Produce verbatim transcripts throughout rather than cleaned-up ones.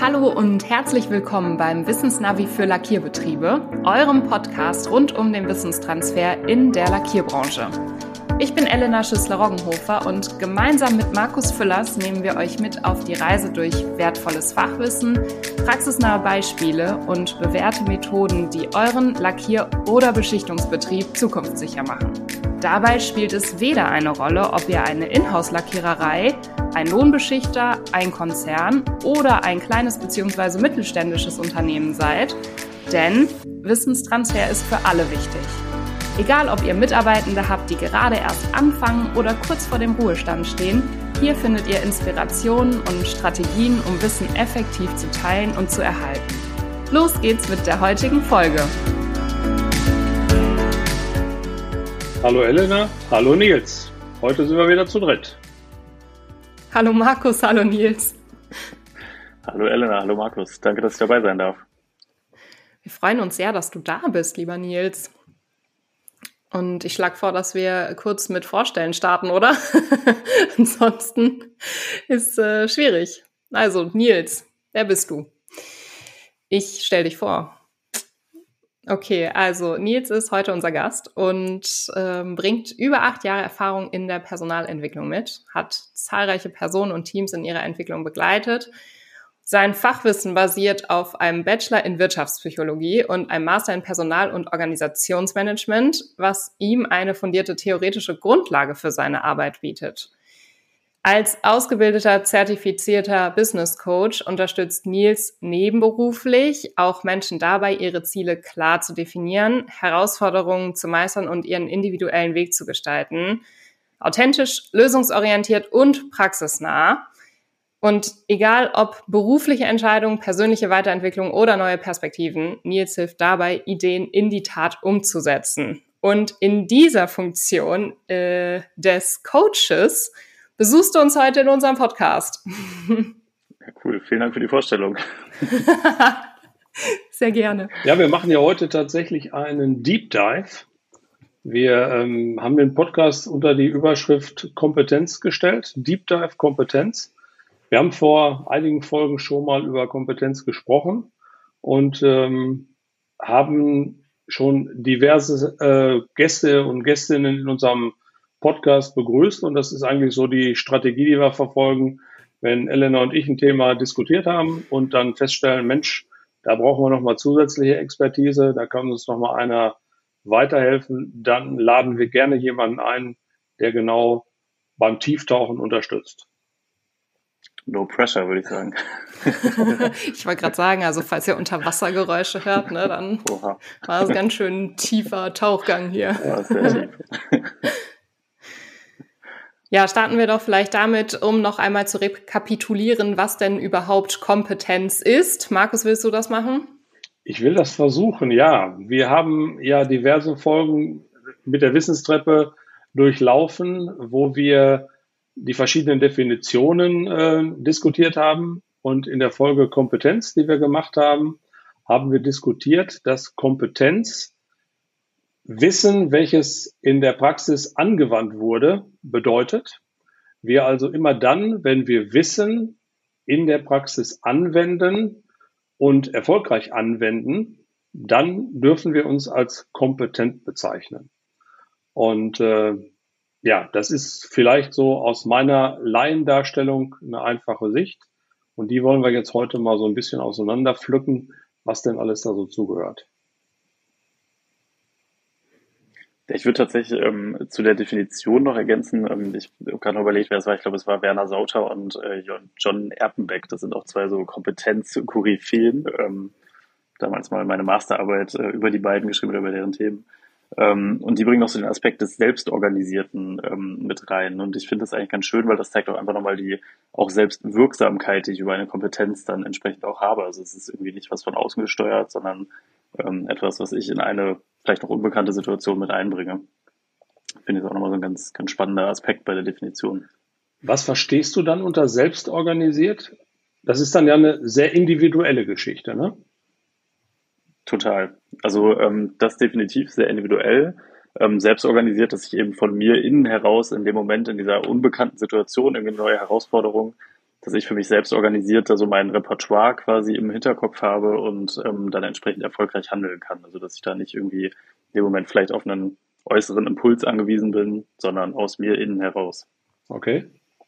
Hallo und herzlich willkommen beim Wissensnavi für Lackierbetriebe, eurem Podcast rund um den Wissenstransfer in der Lackierbranche. Ich bin Elena Schüssler-Roggenhofer und gemeinsam mit Markus Füllers nehmen wir euch mit auf die Reise durch wertvolles Fachwissen, praxisnahe Beispiele und bewährte Methoden, die euren Lackier- oder Beschichtungsbetrieb zukunftssicher machen. Dabei spielt es weder eine Rolle, ob ihr eine Inhouse-Lackiererei, ein Lohnbeschichter, ein Konzern oder ein kleines bzw. mittelständisches Unternehmen seid, denn Wissenstransfer ist für alle wichtig. Egal, ob ihr Mitarbeitende habt, die gerade erst anfangen oder kurz vor dem Ruhestand stehen, hier findet ihr Inspirationen und Strategien, um Wissen effektiv zu teilen und zu erhalten. Los geht's mit der heutigen Folge. Hallo Elena, hallo Nils. Heute sind wir wieder zu dritt. Hallo Markus, hallo Nils. Hallo Elena, hallo Markus. Danke, dass ich dabei sein darf. Wir freuen uns sehr, dass du da bist, lieber Nils. Und ich schlage vor, dass wir kurz mit Vorstellen starten, oder? Ansonsten ist äh, schwierig. Also, Nils, wer bist du? Ich stelle dich vor. Okay, also Nils ist heute unser Gast und ähm, bringt über acht Jahre Erfahrung in der Personalentwicklung mit, hat zahlreiche Personen und Teams in ihrer Entwicklung begleitet. Sein Fachwissen basiert auf einem Bachelor in Wirtschaftspsychologie und einem Master in Personal- und Organisationsmanagement, was ihm eine fundierte theoretische Grundlage für seine Arbeit bietet. Als ausgebildeter, zertifizierter Business Coach unterstützt Nils nebenberuflich auch Menschen dabei, ihre Ziele klar zu definieren, Herausforderungen zu meistern und ihren individuellen Weg zu gestalten. Authentisch, lösungsorientiert und praxisnah. Und egal ob berufliche Entscheidungen, persönliche Weiterentwicklung oder neue Perspektiven, Nils hilft dabei, Ideen in die Tat umzusetzen. Und in dieser Funktion äh, des Coaches besuchst du uns heute in unserem Podcast. Ja, cool, vielen Dank für die Vorstellung. Sehr gerne. Ja, wir machen ja heute tatsächlich einen Deep Dive. Wir ähm, haben den Podcast unter die Überschrift Kompetenz gestellt, Deep Dive Kompetenz. Wir haben vor einigen Folgen schon mal über Kompetenz gesprochen und ähm, haben schon diverse äh, Gäste und Gästinnen in unserem Podcast begrüßt. Und das ist eigentlich so die Strategie, die wir verfolgen, wenn Elena und ich ein Thema diskutiert haben und dann feststellen, Mensch, da brauchen wir nochmal zusätzliche Expertise, da kann uns nochmal einer weiterhelfen. Dann laden wir gerne jemanden ein, der genau beim Tieftauchen unterstützt. No pressure, würde ich sagen. Ich wollte gerade sagen, also falls ihr Unterwassergeräusche hört, ne, dann Oha. War es ganz schön ein tiefer Tauchgang hier. Ja, sehr tief. Ja, starten wir doch vielleicht damit, um noch einmal zu rekapitulieren, was denn überhaupt Kompetenz ist. Markus, willst du das machen? Ich will das versuchen, ja. Wir haben ja diverse Folgen mit der Wissenstreppe durchlaufen, wo wir die verschiedenen Definitionen äh, diskutiert haben. Und in der Folge Kompetenz, die wir gemacht haben, haben wir diskutiert, dass Kompetenz Wissen, welches in der Praxis angewandt wurde, bedeutet. Wir also immer dann, wenn wir Wissen in der Praxis anwenden und erfolgreich anwenden, dann dürfen wir uns als kompetent bezeichnen. Und äh, ja, das ist vielleicht so aus meiner Laiendarstellung eine einfache Sicht. Und die wollen wir jetzt heute mal so ein bisschen auseinanderpflücken, was denn alles da so zugehört. Ich würde tatsächlich ähm, zu der Definition noch ergänzen, ähm, ich habe gerade noch überlegt, wer es war, ich glaube, es war Werner Sauter und äh, John Erpenbeck, das sind auch zwei so Kompetenz-Koryphäen, ähm, damals mal meine Masterarbeit äh, über die beiden geschrieben oder über deren Themen. Ähm, und die bringen auch so den Aspekt des Selbstorganisierten ähm, mit rein. Und ich finde das eigentlich ganz schön, weil das zeigt auch einfach nochmal die auch Selbstwirksamkeit, die ich über eine Kompetenz dann entsprechend auch habe. Also es ist irgendwie nicht was von außen gesteuert, sondern ähm, etwas, was ich in eine vielleicht noch unbekannte Situation mit einbringe. Finde ich auch nochmal so ein ganz, ganz spannender Aspekt bei der Definition. Was verstehst du dann unter selbstorganisiert? Das ist dann ja eine sehr individuelle Geschichte, ne? Total. Also ähm, das definitiv sehr individuell, ähm, selbst organisiert, dass ich eben von mir innen heraus in dem Moment in dieser unbekannten Situation, irgendwie eine neue Herausforderung, dass ich für mich selbst organisiert da so mein Repertoire quasi im Hinterkopf habe und ähm, dann entsprechend erfolgreich handeln kann. Also dass ich da nicht irgendwie in dem Moment vielleicht auf einen äußeren Impuls angewiesen bin, sondern aus mir innen heraus. Okay.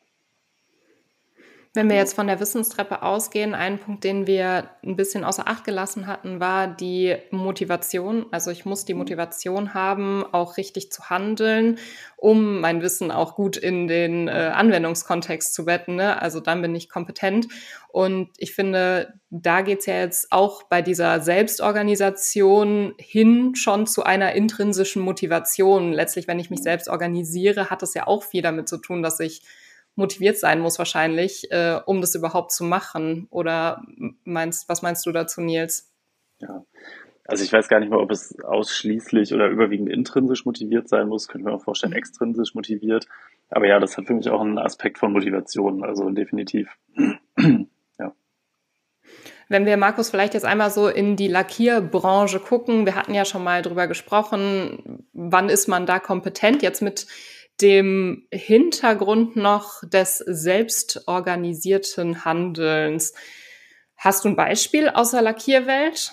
Wenn wir jetzt von der Wissenstreppe ausgehen, ein Punkt, den wir ein bisschen außer Acht gelassen hatten, war die Motivation. Also ich muss die Motivation haben, auch richtig zu handeln, um mein Wissen auch gut in den äh, Anwendungskontext zu betten. Ne? Also dann bin ich kompetent. Und ich finde, da geht's ja jetzt auch bei dieser Selbstorganisation hin schon zu einer intrinsischen Motivation. Letztlich, wenn ich mich selbst organisiere, hat es ja auch viel damit zu tun, dass ich motiviert sein muss wahrscheinlich, äh, um das überhaupt zu machen. Oder meinst, was meinst du dazu, Nils? Ja, also ich weiß gar nicht mal, ob es ausschließlich oder überwiegend intrinsisch motiviert sein muss. Könnte mir auch vorstellen, extrinsisch motiviert. Aber ja, das hat für mich auch einen Aspekt von Motivation, also definitiv. Ja. Wenn wir, Markus, vielleicht jetzt einmal so in die Lackierbranche gucken, wir hatten ja schon mal drüber gesprochen, wann ist man da kompetent? Jetzt mit dem Hintergrund noch des selbstorganisierten Handelns. Hast du ein Beispiel aus der Lackierwelt?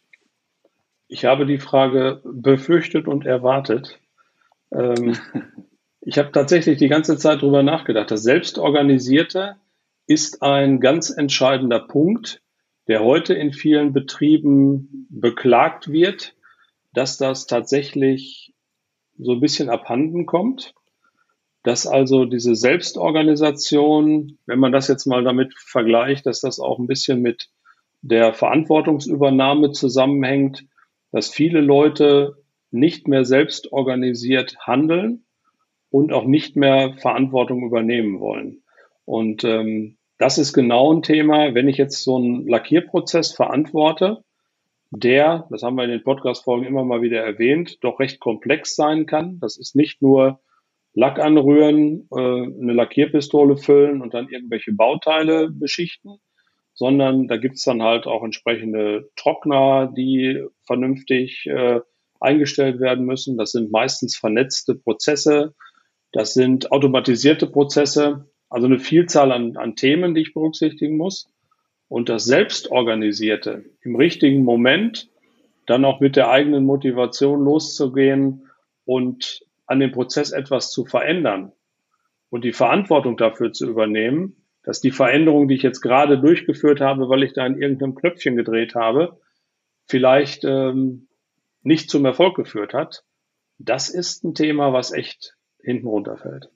Ich habe die Frage befürchtet und erwartet. Ähm, ich habe tatsächlich die ganze Zeit drüber nachgedacht. Das Selbstorganisierte ist ein ganz entscheidender Punkt, der heute in vielen Betrieben beklagt wird, dass das tatsächlich so ein bisschen abhanden kommt. Dass also diese Selbstorganisation, wenn man das jetzt mal damit vergleicht, dass das auch ein bisschen mit der Verantwortungsübernahme zusammenhängt, dass viele Leute nicht mehr selbst organisiert handeln und auch nicht mehr Verantwortung übernehmen wollen. Und ähm, das ist genau ein Thema, wenn ich jetzt so einen Lackierprozess verantworte, der, das haben wir in den Podcast-Folgen immer mal wieder erwähnt, doch recht komplex sein kann. Das ist nicht nur Lack anrühren, äh, eine Lackierpistole füllen und dann irgendwelche Bauteile beschichten, sondern da gibt's dann halt auch entsprechende Trockner, die vernünftig äh, eingestellt werden müssen. Das sind meistens vernetzte Prozesse, das sind automatisierte Prozesse, also eine Vielzahl an, an Themen, die ich berücksichtigen muss. Und das Selbstorganisierte, im richtigen Moment dann auch mit der eigenen Motivation loszugehen und an dem Prozess etwas zu verändern und die Verantwortung dafür zu übernehmen, dass die Veränderung, die ich jetzt gerade durchgeführt habe, weil ich da in irgendeinem Knöpfchen gedreht habe, vielleicht ähm, nicht zum Erfolg geführt hat. Das ist ein Thema, was echt hinten runterfällt.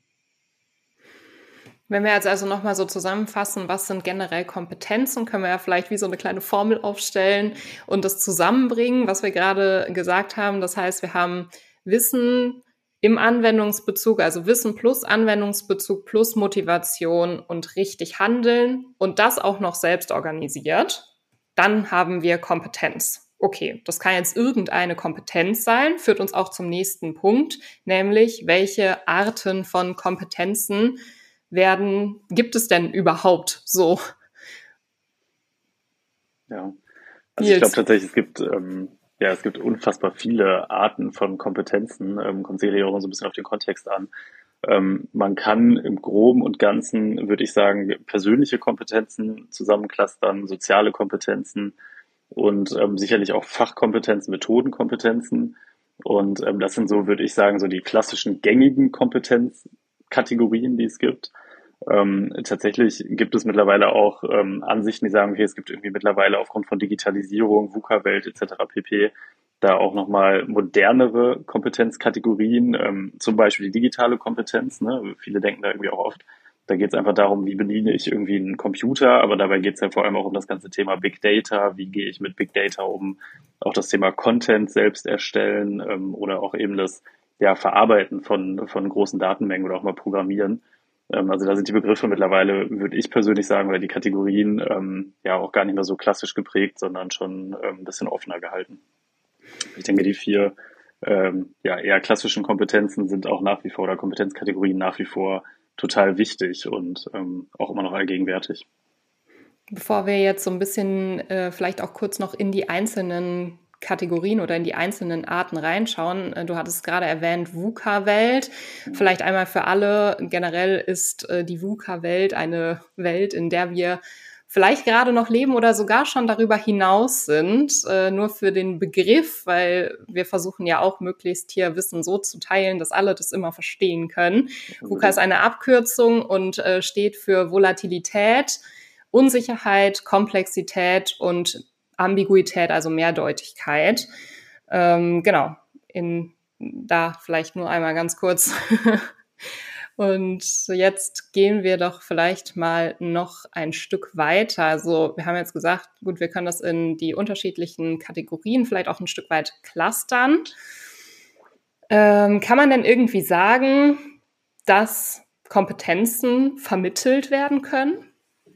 Wenn wir jetzt also nochmal so zusammenfassen, was sind generell Kompetenzen, können wir ja vielleicht wie so eine kleine Formel aufstellen und das zusammenbringen, was wir gerade gesagt haben. Das heißt, wir haben Wissen im Anwendungsbezug, also Wissen plus Anwendungsbezug plus Motivation und richtig handeln und das auch noch selbst organisiert. Dann haben wir Kompetenz. Okay, das kann jetzt irgendeine Kompetenz sein, führt uns auch zum nächsten Punkt, nämlich welche Arten von Kompetenzen werden, gibt es denn überhaupt so? Ja, also ich glaube tatsächlich, es gibt ähm, ja, es gibt unfassbar viele Arten von Kompetenzen. Ähm, kommt sicherlich auch so ein bisschen auf den Kontext an. Ähm, man kann im Groben und Ganzen, würde ich sagen, persönliche Kompetenzen zusammenclustern, soziale Kompetenzen und ähm, sicherlich auch Fachkompetenzen, Methodenkompetenzen. Und ähm, das sind so, würde ich sagen, so die klassischen gängigen Kompetenzkategorien, die es gibt. Ähm, tatsächlich gibt es mittlerweile auch ähm, Ansichten, die sagen, okay, es gibt irgendwie mittlerweile aufgrund von Digitalisierung, VUCA-Welt et cetera pp. da auch nochmal modernere Kompetenzkategorien, ähm, zum Beispiel die digitale Kompetenz. Ne? Viele denken da irgendwie auch oft, da geht es einfach darum, wie bediene ich irgendwie einen Computer, aber dabei geht es ja vor allem auch um das ganze Thema Big Data, wie gehe ich mit Big Data um, auch das Thema Content selbst erstellen ähm, oder auch eben das ja, Verarbeiten von, von großen Datenmengen oder auch mal Programmieren. Also da sind die Begriffe mittlerweile, würde ich persönlich sagen, oder die Kategorien ähm, ja auch gar nicht mehr so klassisch geprägt, sondern schon ähm, ein bisschen offener gehalten. Ich denke, die vier ähm, ja, eher klassischen Kompetenzen sind auch nach wie vor, oder Kompetenzkategorien nach wie vor total wichtig und ähm, auch immer noch allgegenwärtig. Bevor wir jetzt so ein bisschen äh, vielleicht auch kurz noch in die einzelnen Kategorien oder in die einzelnen Arten reinschauen. Du hattest gerade erwähnt, VUCA-Welt. Vielleicht einmal für alle. Generell ist äh, die VUCA-Welt eine Welt, in der wir vielleicht gerade noch leben oder sogar schon darüber hinaus sind, äh, nur für den Begriff, weil wir versuchen ja auch möglichst hier Wissen so zu teilen, dass alle das immer verstehen können. Mhm. VUCA ist eine Abkürzung und äh, steht für Volatilität, Unsicherheit, Komplexität und Ambiguität, also Mehrdeutigkeit. Ähm, genau, in, da vielleicht nur einmal ganz kurz. Und jetzt gehen wir doch vielleicht mal noch ein Stück weiter. Also wir haben jetzt gesagt, gut, wir können das in die unterschiedlichen Kategorien vielleicht auch ein Stück weit clustern. Ähm, kann man denn irgendwie sagen, dass Kompetenzen vermittelt werden können?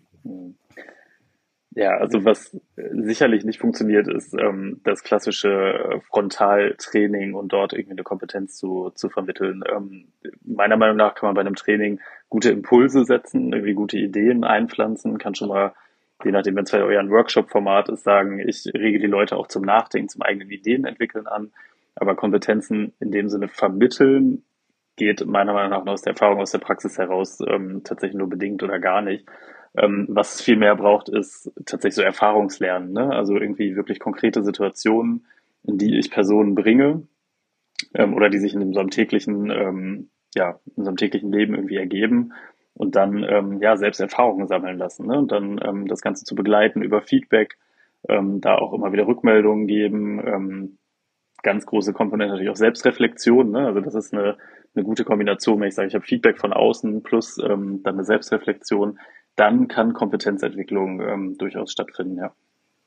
Ja, also was sicherlich nicht funktioniert, ist ähm, das klassische Frontaltraining und dort irgendwie eine Kompetenz zu, zu vermitteln. Ähm, meiner Meinung nach kann man bei einem Training gute Impulse setzen, irgendwie gute Ideen einpflanzen, kann schon mal, je nachdem, wenn es vielleicht euer Workshop-Format ist, sagen, ich rege die Leute auch zum Nachdenken, zum eigenen Ideen entwickeln an. Aber Kompetenzen in dem Sinne vermitteln, geht meiner Meinung nach aus der Erfahrung, aus der Praxis heraus ähm, tatsächlich nur bedingt oder gar nicht. Ähm, was es viel mehr braucht, ist tatsächlich so Erfahrungslernen, ne? Also irgendwie wirklich konkrete Situationen, in die ich Personen bringe ähm, oder die sich in so einem täglichen, ähm, ja, in so einem täglichen Leben irgendwie ergeben und dann ähm, ja selbst Erfahrungen sammeln lassen, ne? Und dann ähm, das Ganze zu begleiten über Feedback, ähm, da auch immer wieder Rückmeldungen geben. Ähm, ganz große Komponente natürlich auch Selbstreflexion, ne? Also das ist eine eine gute Kombination, wenn ich sage, ich habe Feedback von außen plus ähm, dann eine Selbstreflexion, dann kann Kompetenzentwicklung ähm, durchaus stattfinden, ja.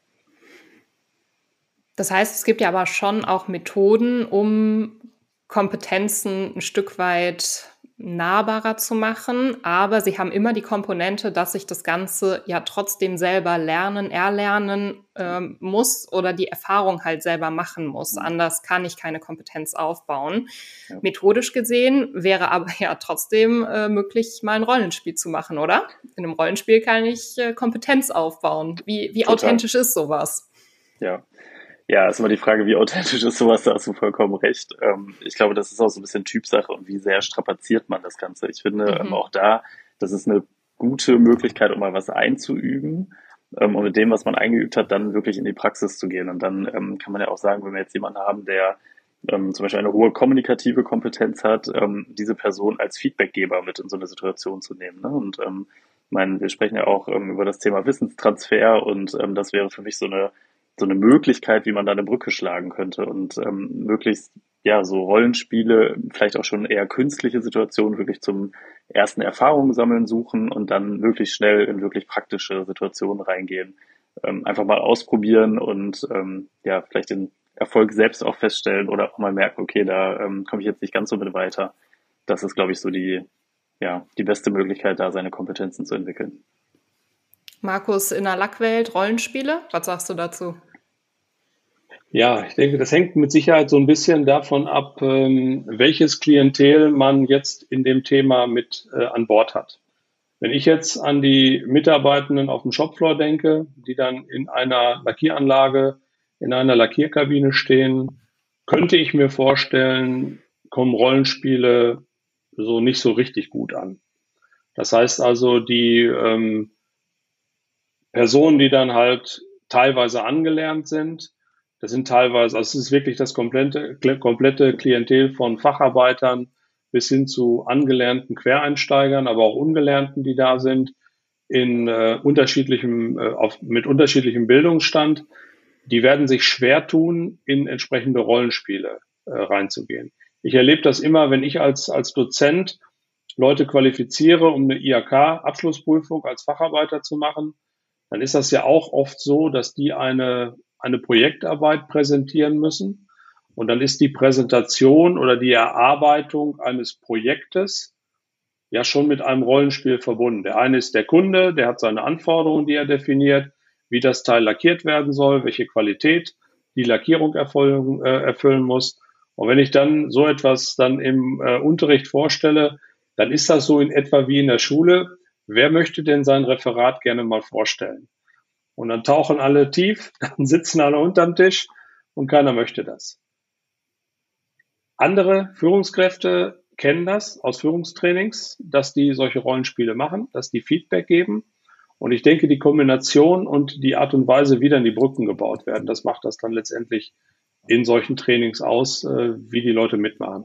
Das heißt, es gibt ja aber schon auch Methoden, um Kompetenzen ein Stück weit nahbarer zu machen, aber sie haben immer die Komponente, dass ich das Ganze ja trotzdem selber lernen, erlernen ähm, muss oder die Erfahrung halt selber machen muss. Anders kann ich keine Kompetenz aufbauen. Ja. Methodisch gesehen wäre aber ja trotzdem äh, möglich, mal ein Rollenspiel zu machen, oder? In einem Rollenspiel kann ich äh, Kompetenz aufbauen. Wie, wie authentisch ist sowas? Ja. Ja, ist immer die Frage, wie authentisch ist sowas, da hast du vollkommen recht. Ähm, ich glaube, das ist auch so ein bisschen Typsache und wie sehr strapaziert man das Ganze. Ich finde mhm. ähm, auch da, das ist eine gute Möglichkeit, um mal was einzuüben ähm, und mit dem, was man eingeübt hat, dann wirklich in die Praxis zu gehen. Und dann ähm, kann man ja auch sagen, wenn wir jetzt jemanden haben, der ähm, zum Beispiel eine hohe kommunikative Kompetenz hat, ähm, diese Person als Feedbackgeber mit in so eine Situation zu nehmen. Ne? Und ähm, ich meine, wir sprechen ja auch ähm, über das Thema Wissenstransfer und ähm, das wäre für mich so eine so eine Möglichkeit, wie man da eine Brücke schlagen könnte und ähm, möglichst ja so Rollenspiele, vielleicht auch schon eher künstliche Situationen wirklich zum ersten Erfahrungen sammeln suchen und dann möglichst schnell in wirklich praktische Situationen reingehen. Ähm, einfach mal ausprobieren und ähm, ja vielleicht den Erfolg selbst auch feststellen oder auch mal merken, okay, da ähm, komme ich jetzt nicht ganz so mit weiter. Das ist, glaube ich, so die ja die beste Möglichkeit, da seine Kompetenzen zu entwickeln. Markus, in der Lackwelt, Rollenspiele, was sagst du dazu? Ja, ich denke, das hängt mit Sicherheit so ein bisschen davon ab, ähm, welches Klientel man jetzt in dem Thema mit äh, an Bord hat. Wenn ich jetzt an die Mitarbeitenden auf dem Shopfloor denke, die dann in einer Lackieranlage, in einer Lackierkabine stehen, könnte ich mir vorstellen, kommen Rollenspiele so nicht so richtig gut an. Das heißt also, die ähm, Personen, die dann halt teilweise angelernt sind, das sind teilweise, also es ist wirklich das komplette, komplette Klientel von Facharbeitern bis hin zu angelernten Quereinsteigern, aber auch Ungelernten, die da sind, in äh, unterschiedlichem, äh, auf, mit unterschiedlichem Bildungsstand, die werden sich schwer tun, in entsprechende Rollenspiele äh, reinzugehen. Ich erlebe das immer, wenn ich als, als Dozent Leute qualifiziere, um eine I H K-Abschlussprüfung als Facharbeiter zu machen, dann ist das ja auch oft so, dass die eine, eine Projektarbeit präsentieren müssen. Und dann ist die Präsentation oder die Erarbeitung eines Projektes ja schon mit einem Rollenspiel verbunden. Der eine ist der Kunde, der hat seine Anforderungen, die er definiert, wie das Teil lackiert werden soll, welche Qualität die Lackierung erfüllen, äh, erfüllen muss. Und wenn ich dann so etwas dann im äh, Unterricht vorstelle, dann ist das so in etwa wie in der Schule. Wer möchte denn sein Referat gerne mal vorstellen? Und dann tauchen alle tief, dann sitzen alle unterm Tisch und keiner möchte das. Andere Führungskräfte kennen das aus Führungstrainings, dass die solche Rollenspiele machen, dass die Feedback geben. Und ich denke, die Kombination und die Art und Weise, wie dann die Brücken gebaut werden, das macht das dann letztendlich in solchen Trainings aus, wie die Leute mitmachen.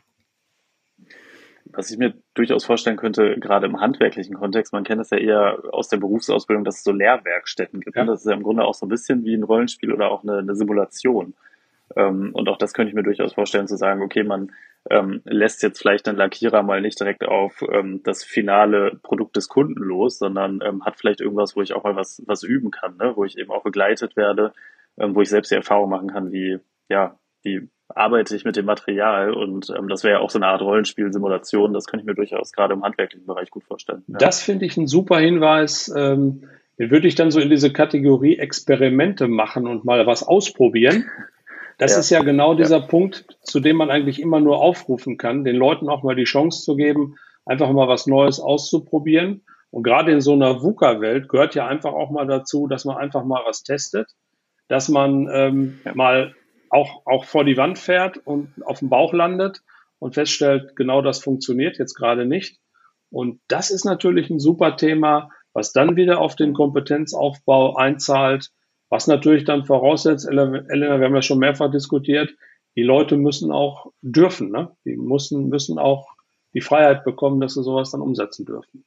Was ich mir durchaus vorstellen könnte, gerade im handwerklichen Kontext, man kennt es ja eher aus der Berufsausbildung, dass es so Lehrwerkstätten gibt. Ja. Das ist ja im Grunde auch so ein bisschen wie ein Rollenspiel oder auch eine, eine Simulation. Ähm, und auch das könnte ich mir durchaus vorstellen, zu sagen, okay, man ähm, lässt jetzt vielleicht einen Lackierer mal nicht direkt auf ähm, das finale Produkt des Kunden los, sondern ähm, hat vielleicht irgendwas, wo ich auch mal was, was üben kann, ne? Wo ich eben auch begleitet werde, ähm, wo ich selbst die Erfahrung machen kann, wie, ja, wie arbeite ich mit dem Material, und ähm, das wäre ja auch so eine Art Rollenspiel-Simulation, das könnte ich mir durchaus gerade im handwerklichen Bereich gut vorstellen. Ja. Das finde ich ein super Hinweis, ähm, den würde ich dann so in diese Kategorie Experimente machen und mal was ausprobieren. Das ja. ist ja genau dieser ja. Punkt, zu dem man eigentlich immer nur aufrufen kann, den Leuten auch mal die Chance zu geben, einfach mal was Neues auszuprobieren. Und gerade in so einer VUCA-Welt gehört ja einfach auch mal dazu, dass man einfach mal was testet, dass man ähm, ja. mal auch, auch vor die Wand fährt und auf dem Bauch landet und feststellt, genau das funktioniert jetzt gerade nicht. Und das ist natürlich ein super Thema, was dann wieder auf den Kompetenzaufbau einzahlt, was natürlich dann voraussetzt, Elena, wir haben ja schon mehrfach diskutiert, die Leute müssen auch dürfen, ne? Die müssen, müssen auch die Freiheit bekommen, dass sie sowas dann umsetzen dürfen.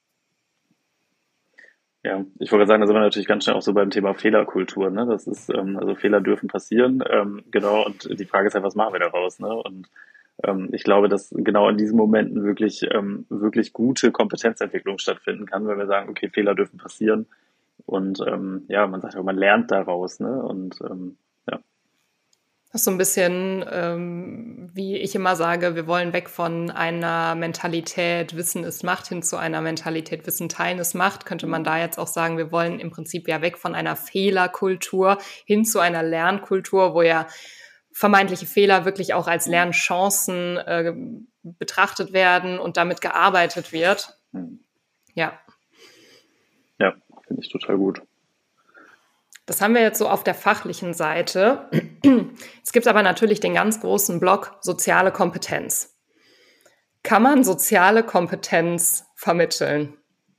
Ja, ich wollte sagen, da sind wir natürlich ganz schnell auch so beim Thema Fehlerkultur, ne? Das ist, ähm, also Fehler dürfen passieren, ähm, genau, und die Frage ist halt, was machen wir daraus, ne? Und ähm, ich glaube, dass genau in diesen Momenten wirklich, ähm, wirklich gute Kompetenzentwicklung stattfinden kann, wenn wir sagen, okay, Fehler dürfen passieren. Und ähm, ja, man sagt auch, man lernt daraus, ne? Und ähm, ja. Das ist so ein bisschen, ähm, wie ich immer sage, wir wollen weg von einer Mentalität, Wissen ist Macht, hin zu einer Mentalität, Wissen teilen ist Macht. Könnte man da jetzt auch sagen, wir wollen im Prinzip ja weg von einer Fehlerkultur hin zu einer Lernkultur, wo ja vermeintliche Fehler wirklich auch als Lernchancen äh, betrachtet werden und damit gearbeitet wird. Ja. Ja, finde ich total gut. Das haben wir jetzt so auf der fachlichen Seite. Es gibt aber natürlich den ganz großen Block soziale Kompetenz. Kann man soziale Kompetenz vermitteln?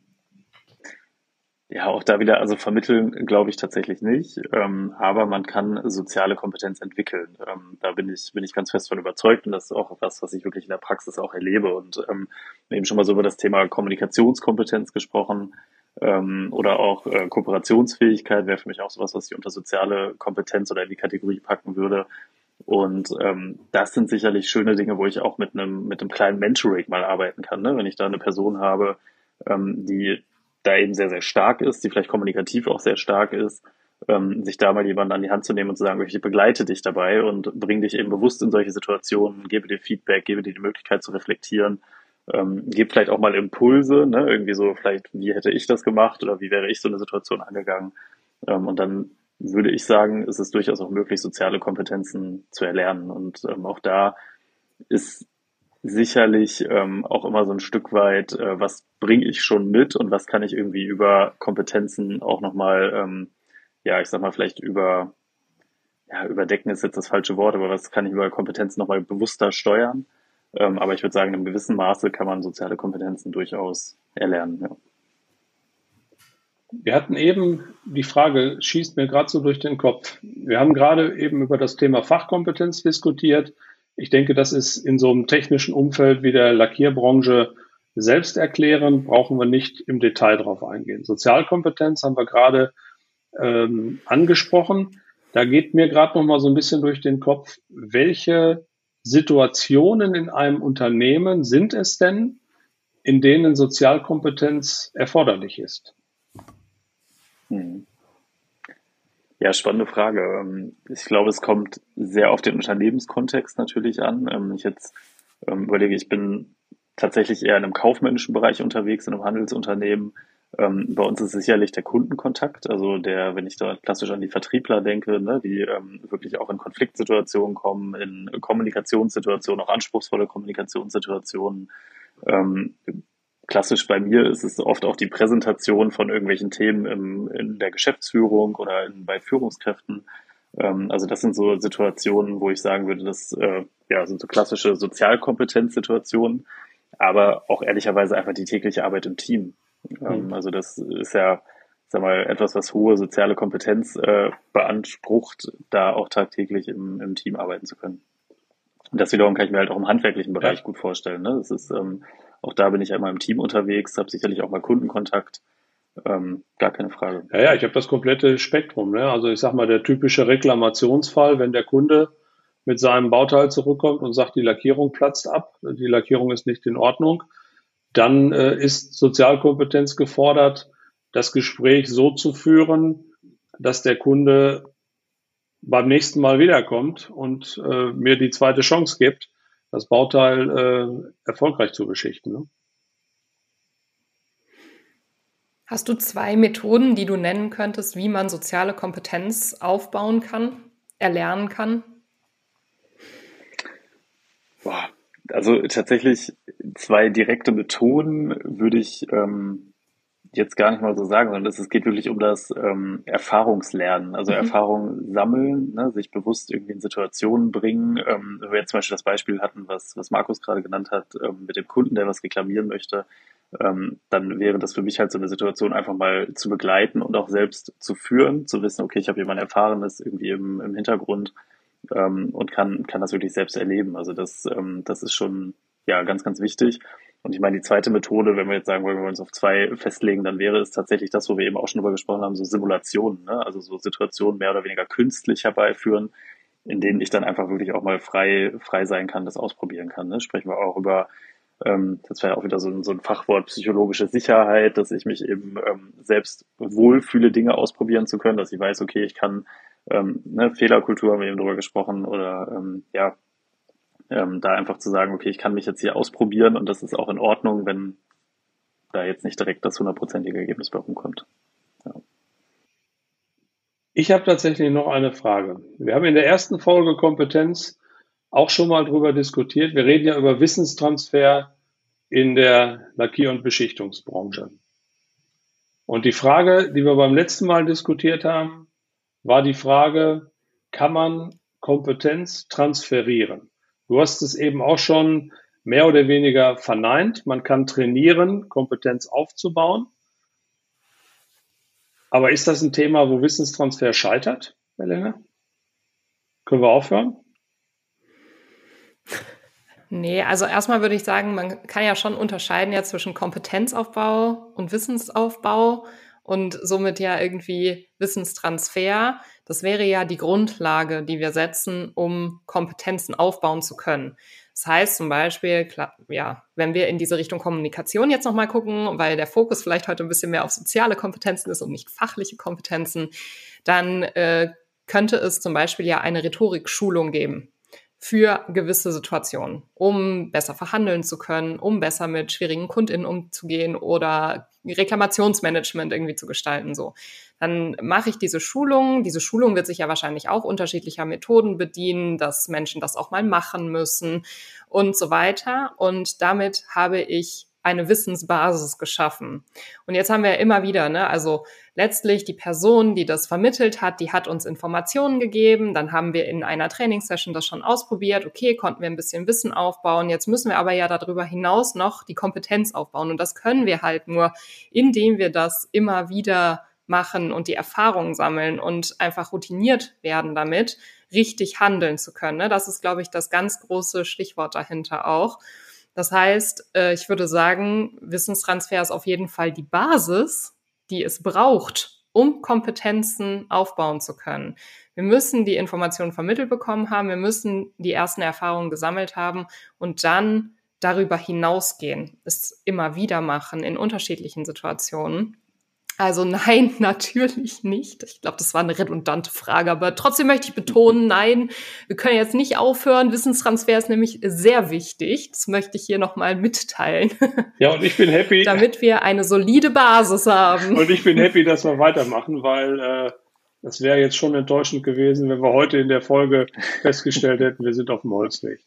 Ja, auch da wieder, also vermitteln glaube ich tatsächlich nicht, ähm, aber man kann soziale Kompetenz entwickeln. Ähm, da bin ich, bin ich ganz fest von überzeugt, und das ist auch was, was ich wirklich in der Praxis auch erlebe. Und ähm, eben schon mal so über das Thema Kommunikationskompetenz gesprochen, ähm, oder auch äh, Kooperationsfähigkeit wäre für mich auch sowas, was ich unter soziale Kompetenz oder in die Kategorie packen würde. Und ähm, das sind sicherlich schöne Dinge, wo ich auch mit einem mit einem kleinen Mentoring mal arbeiten kann, ne? Wenn ich da eine Person habe, ähm, die da eben sehr, sehr stark ist, die vielleicht kommunikativ auch sehr stark ist, ähm, sich da mal jemanden an die Hand zu nehmen und zu sagen, ich begleite dich dabei und bringe dich eben bewusst in solche Situationen, gebe dir Feedback, gebe dir die Möglichkeit zu reflektieren, ähm, gebe vielleicht auch mal Impulse, ne? Irgendwie so vielleicht, wie hätte ich das gemacht oder wie wäre ich so eine Situation angegangen, ähm, und dann würde ich sagen, ist es durchaus auch möglich, soziale Kompetenzen zu erlernen, und ähm, auch da ist sicherlich ähm, auch immer so ein Stück weit, äh, was bringe ich schon mit und was kann ich irgendwie über Kompetenzen auch nochmal, ähm, ja, ich sag mal, vielleicht über, ja, überdecken ist jetzt das falsche Wort, aber was kann ich über Kompetenzen nochmal bewusster steuern? Ähm, aber ich würde sagen, in einem gewissen Maße kann man soziale Kompetenzen durchaus erlernen, ja. Wir hatten eben die Frage, schießt mir gerade so durch den Kopf. Wir haben gerade eben über das Thema Fachkompetenz diskutiert. Ich denke, das ist in so einem technischen Umfeld wie der Lackierbranche selbst erklären, brauchen wir nicht im Detail drauf eingehen. Sozialkompetenz haben wir gerade ähm, angesprochen. Da geht mir gerade noch mal so ein bisschen durch den Kopf, welche Situationen in einem Unternehmen sind es denn, in denen Sozialkompetenz erforderlich ist? Hm. Ja, spannende Frage. Ich glaube, es kommt sehr auf den Unternehmenskontext natürlich an. Ich jetzt überlege, ich bin tatsächlich eher in einem kaufmännischen Bereich unterwegs, in einem Handelsunternehmen. Bei uns ist sicherlich der Kundenkontakt, also der, wenn ich da klassisch an die Vertriebler denke, ne, die wirklich auch in Konfliktsituationen kommen, in Kommunikationssituationen, auch anspruchsvolle Kommunikationssituationen. Klassisch bei mir ist es oft auch die Präsentation von irgendwelchen Themen im, in der Geschäftsführung oder in, bei Führungskräften. Ähm, also das sind so Situationen, wo ich sagen würde, das äh, ja, sind so klassische Sozialkompetenzsituationen, aber auch ehrlicherweise einfach die tägliche Arbeit im Team. Hm. Ähm, also das ist ja, sag mal, etwas, was hohe soziale Kompetenz äh, beansprucht, da auch tagtäglich im, im Team arbeiten zu können. Und das wiederum kann ich mir halt auch im handwerklichen Bereich Ja. gut vorstellen. Ne? Das ist, ähm, auch da bin ich ja immer im Team unterwegs, habe sicherlich auch mal Kundenkontakt, ähm, gar keine Frage. Ja, ja, ich habe das komplette Spektrum. Ne? Also ich sag mal, der typische Reklamationsfall, wenn der Kunde mit seinem Bauteil zurückkommt und sagt, die Lackierung platzt ab, die Lackierung ist nicht in Ordnung, dann äh, ist Sozialkompetenz gefordert, das Gespräch so zu führen, dass der Kunde beim nächsten Mal wiederkommt und äh, mir die zweite Chance gibt, das Bauteil äh, erfolgreich zu beschichten. Ne? Hast du zwei Methoden, die du nennen könntest, wie man soziale Kompetenz aufbauen kann, erlernen kann? Boah, also tatsächlich zwei direkte Methoden würde ich ähm, jetzt gar nicht mal so sagen, sondern es, es geht wirklich um das ähm, Erfahrungslernen, also Mhm. Erfahrung sammeln, ne, sich bewusst irgendwie in Situationen bringen. Ähm, wenn wir jetzt zum Beispiel das Beispiel hatten, was, was Markus gerade genannt hat, ähm, mit dem Kunden, der was reklamieren möchte, ähm, dann wäre das für mich halt so eine Situation einfach mal zu begleiten und auch selbst zu führen, zu wissen, okay, ich habe jemand Erfahrenes irgendwie im, im Hintergrund ähm, und kann, kann das wirklich selbst erleben. Also das, ähm, das ist schon ja ganz, ganz wichtig. Und ich meine, die zweite Methode, wenn wir jetzt sagen wollen, wir wollen uns auf zwei festlegen, dann wäre es tatsächlich das, wo wir eben auch schon drüber gesprochen haben, so Simulationen, ne? Also so Situationen mehr oder weniger künstlich herbeiführen, in denen ich dann einfach wirklich auch mal frei, frei sein kann, das ausprobieren kann. Ne? Sprechen wir auch über, ähm, das wäre ja auch wieder so ein, so ein Fachwort, psychologische Sicherheit, dass ich mich eben ähm, selbst wohlfühle, Dinge ausprobieren zu können, dass ich weiß, okay, ich kann, ähm, ne, Fehlerkultur haben wir eben drüber gesprochen, oder ähm, ja, ähm, da einfach zu sagen, okay, ich kann mich jetzt hier ausprobieren und das ist auch in Ordnung, wenn da jetzt nicht direkt das hundertprozentige Ergebnis bei rumkommt. Ja. Ich habe tatsächlich noch eine Frage. Wir haben in der ersten Folge Kompetenz auch schon mal drüber diskutiert. Wir reden ja über Wissenstransfer in der Lackier- und Beschichtungsbranche. Und die Frage, die wir beim letzten Mal diskutiert haben, war die Frage, kann man Kompetenz transferieren? Du hast es eben auch schon mehr oder weniger verneint. Man kann trainieren, Kompetenz aufzubauen. Aber ist das ein Thema, wo Wissenstransfer scheitert, Herr Lenge? Können wir aufhören? Nee, also erstmal würde ich sagen, man kann ja schon unterscheiden ja zwischen Kompetenzaufbau und Wissensaufbau und somit ja irgendwie Wissenstransfer. Das wäre ja die Grundlage, die wir setzen, um Kompetenzen aufbauen zu können. Das heißt zum Beispiel, klar, ja, wenn wir in diese Richtung Kommunikation jetzt nochmal gucken, weil der Fokus vielleicht heute ein bisschen mehr auf soziale Kompetenzen ist und nicht fachliche Kompetenzen, dann äh, könnte es zum Beispiel ja eine Rhetorikschulung geben für gewisse Situationen, um besser verhandeln zu können, um besser mit schwierigen KundInnen umzugehen oder Reklamationsmanagement irgendwie zu gestalten, so. Dann mache ich diese Schulung. Diese Schulung wird sich ja wahrscheinlich auch unterschiedlicher Methoden bedienen, dass Menschen das auch mal machen müssen und so weiter. Und damit habe ich eine Wissensbasis geschaffen. Und jetzt haben wir ja immer wieder, ne, also letztlich die Person, die das vermittelt hat, die hat uns Informationen gegeben. Dann haben wir in einer Trainingssession das schon ausprobiert. Okay, konnten wir ein bisschen Wissen aufbauen. Jetzt müssen wir aber ja darüber hinaus noch die Kompetenz aufbauen. Und das können wir halt nur, indem wir das immer wieder machen und die Erfahrungen sammeln und einfach routiniert werden damit, richtig handeln zu können. Das ist, glaube ich, das ganz große Stichwort dahinter auch. Das heißt, ich würde sagen, Wissenstransfer ist auf jeden Fall die Basis, die es braucht, um Kompetenzen aufbauen zu können. Wir müssen die Informationen vermittelt bekommen haben, wir müssen die ersten Erfahrungen gesammelt haben und dann darüber hinausgehen, es immer wieder machen in unterschiedlichen Situationen. Also nein, natürlich nicht. Ich glaube, das war eine redundante Frage, aber trotzdem möchte ich betonen, nein, wir können jetzt nicht aufhören. Wissenstransfer ist nämlich sehr wichtig. Das möchte ich hier nochmal mitteilen. Ja, und ich bin happy. Damit wir eine solide Basis haben. Und ich bin happy, dass wir weitermachen, weil äh, das wäre jetzt schon enttäuschend gewesen, wenn wir heute in der Folge festgestellt hätten, wir sind auf dem Holzweg.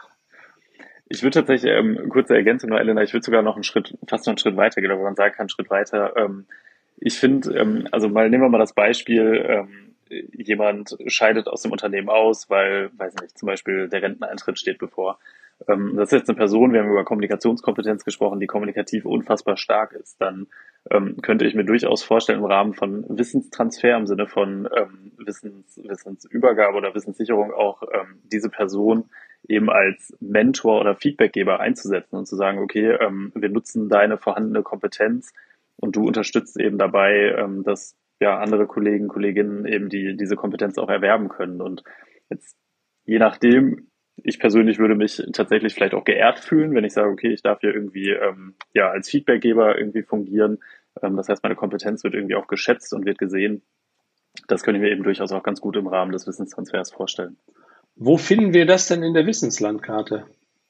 Ich würde tatsächlich, ähm, kurze Ergänzung noch, Elena, ich würde sogar noch einen Schritt, fast noch einen Schritt weiter gehen, aber man sagt, einen Schritt weiter. Ähm, ich finde, ähm, also mal nehmen wir mal das Beispiel, ähm, jemand scheidet aus dem Unternehmen aus, weil, weiß nicht, zum Beispiel der Renteneintritt steht bevor. Ähm, das ist jetzt eine Person, wir haben über Kommunikationskompetenz gesprochen, die kommunikativ unfassbar stark ist, dann ähm, könnte ich mir durchaus vorstellen, im Rahmen von Wissenstransfer, im Sinne von ähm, Wissens, Wissensübergabe oder Wissenssicherung auch ähm, diese Person eben als Mentor oder Feedbackgeber einzusetzen und zu sagen, okay, ähm, wir nutzen deine vorhandene Kompetenz und du unterstützt eben dabei, ähm, dass ja andere Kollegen, Kolleginnen eben die diese Kompetenz auch erwerben können. Und jetzt je nachdem, ich persönlich würde mich tatsächlich vielleicht auch geehrt fühlen, wenn ich sage, okay, ich darf hier irgendwie ähm, ja als Feedbackgeber irgendwie fungieren. Ähm, das heißt, meine Kompetenz wird irgendwie auch geschätzt und wird gesehen. Das können wir eben durchaus auch ganz gut im Rahmen des Wissenstransfers vorstellen. Wo finden wir das denn in der Wissenslandkarte?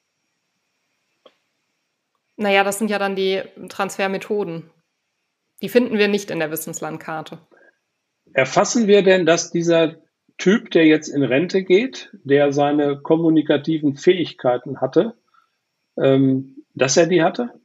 Naja, das sind ja dann die Transfermethoden. Die finden wir nicht in der Wissenslandkarte. Erfassen wir denn, dass dieser Typ, der jetzt in Rente geht, der seine kommunikativen Fähigkeiten hatte, ähm, dass er die hatte?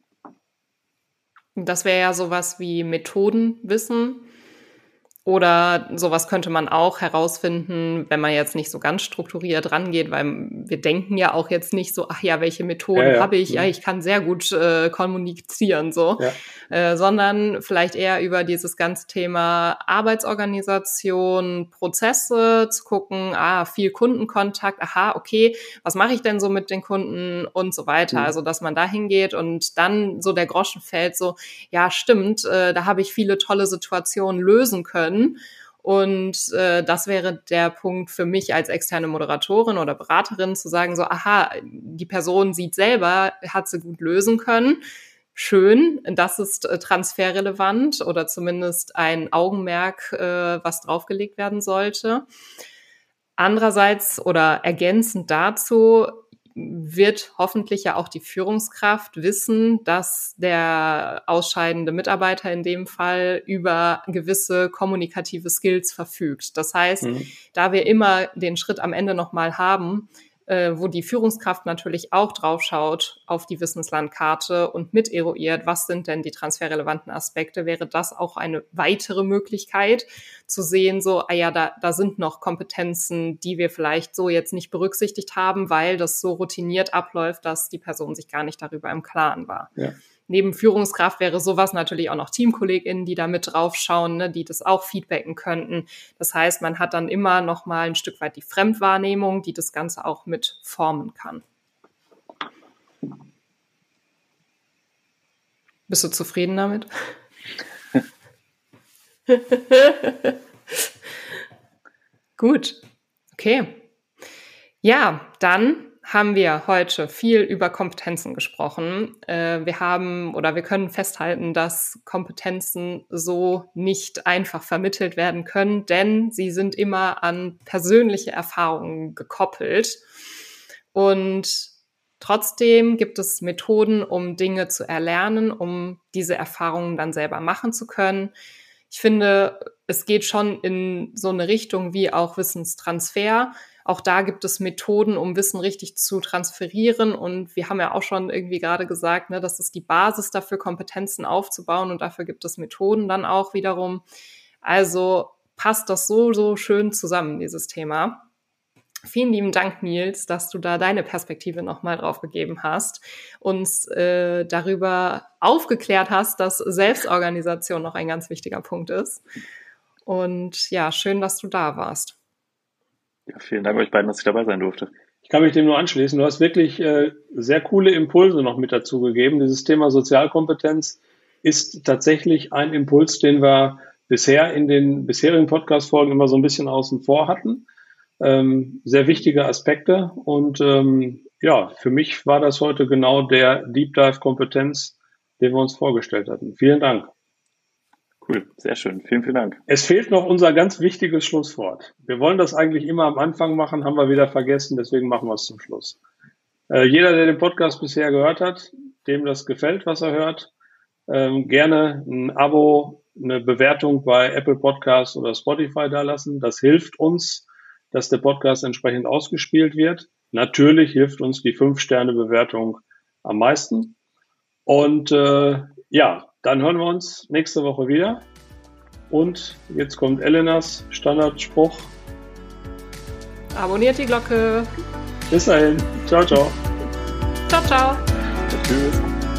Das wäre ja sowas wie Methodenwissen. Oder sowas könnte man auch herausfinden, wenn man jetzt nicht so ganz strukturiert rangeht, weil wir denken ja auch jetzt nicht so, ach ja, welche Methoden ja, ja. habe ich? Ja, ich kann sehr gut äh, kommunizieren, so. Ja. Äh, sondern vielleicht eher über dieses ganze Thema Arbeitsorganisation, Prozesse zu gucken, ah, viel Kundenkontakt, aha, okay, was mache ich denn so mit den Kunden und so weiter. Mhm. Also, dass man da hingeht und dann so der Groschen fällt, so, ja, stimmt, äh, da habe ich viele tolle Situationen lösen können. Und äh, das wäre der Punkt für mich als externe Moderatorin oder Beraterin, zu sagen so, aha, die Person sieht selber, hat sie gut lösen können. Schön, das ist äh, transferrelevant oder zumindest ein Augenmerk, äh, was draufgelegt werden sollte. Andererseits oder ergänzend dazu wird hoffentlich ja auch die Führungskraft wissen, dass der ausscheidende Mitarbeiter in dem Fall über gewisse kommunikative Skills verfügt. Das heißt, mhm. da wir immer den Schritt am Ende nochmal haben, äh, wo die Führungskraft natürlich auch drauf schaut auf die Wissenslandkarte und mit eruiert, was sind denn die transferrelevanten Aspekte, wäre das auch eine weitere Möglichkeit zu sehen, so, ah ja, da, da sind noch Kompetenzen, die wir vielleicht so jetzt nicht berücksichtigt haben, weil das so routiniert abläuft, dass die Person sich gar nicht darüber im Klaren war. Ja. Neben Führungskraft wäre sowas natürlich auch noch TeamkollegInnen, die da mit draufschauen, ne, die das auch feedbacken könnten. Das heißt, man hat dann immer noch mal ein Stück weit die Fremdwahrnehmung, die das Ganze auch mit formen kann. Bist du zufrieden damit? Gut, okay. Ja, dann haben wir heute viel über Kompetenzen gesprochen. Äh, wir haben oder wir können festhalten, dass Kompetenzen so nicht einfach vermittelt werden können, denn sie sind immer an persönliche Erfahrungen gekoppelt. Und trotzdem gibt es Methoden, um Dinge zu erlernen, um diese Erfahrungen dann selber machen zu können. Ich finde, es geht schon in so eine Richtung wie auch Wissenstransfer. Auch da gibt es Methoden, um Wissen richtig zu transferieren. Und wir haben ja auch schon irgendwie gerade gesagt, ne, das ist die Basis dafür, Kompetenzen aufzubauen. Und dafür gibt es Methoden dann auch wiederum. Also passt das so, so schön zusammen, dieses Thema. Vielen lieben Dank, Nils, dass du da deine Perspektive nochmal drauf gegeben hast, uns äh, darüber aufgeklärt hast, dass Selbstorganisation noch ein ganz wichtiger Punkt ist. Und ja, schön, dass du da warst. Ja, vielen Dank euch beiden, dass ich dabei sein durfte. Ich kann mich dem nur anschließen. Du hast wirklich äh, sehr coole Impulse noch mit dazu gegeben. Dieses Thema Sozialkompetenz ist tatsächlich ein Impuls, den wir bisher in den bisherigen Podcast-Folgen immer so ein bisschen außen vor hatten. Ähm, sehr wichtige Aspekte. Und ähm, ja, für mich war das heute genau der Deep Dive Kompetenz, den wir uns vorgestellt hatten. Vielen Dank. Cool, sehr schön. Vielen, vielen Dank. Es fehlt noch unser ganz wichtiges Schlusswort. Wir wollen das eigentlich immer am Anfang machen, haben wir wieder vergessen, deswegen machen wir es zum Schluss. Äh, jeder, der den Podcast bisher gehört hat, dem das gefällt, was er hört, ähm, gerne ein Abo, eine Bewertung bei Apple Podcasts oder Spotify dalassen. Das hilft uns, dass der Podcast entsprechend ausgespielt wird. Natürlich hilft uns die fünf Sterne Bewertung am meisten. Und äh, ja, dann hören wir uns nächste Woche wieder. Und jetzt kommt Elenas Standardspruch. Abonniert die Glocke. Bis dahin. Ciao, ciao. Ciao, ciao. Tschüss.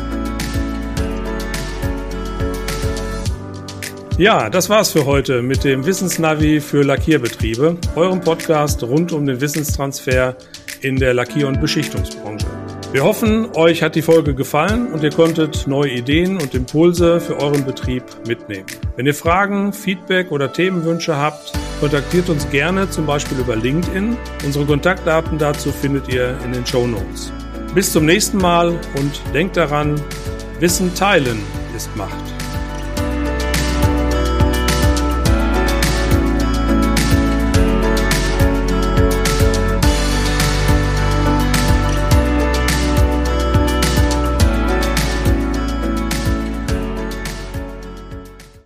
Ja, das war's für heute mit dem Wissensnavi für Lackierbetriebe, eurem Podcast rund um den Wissenstransfer in der Lackier- und Beschichtungsbranche. Wir hoffen, euch hat die Folge gefallen und ihr konntet neue Ideen und Impulse für euren Betrieb mitnehmen. Wenn ihr Fragen, Feedback oder Themenwünsche habt, kontaktiert uns gerne, zum Beispiel über LinkedIn. Unsere Kontaktdaten dazu findet ihr in den Shownotes. Bis zum nächsten Mal und denkt daran, Wissen teilen ist Macht.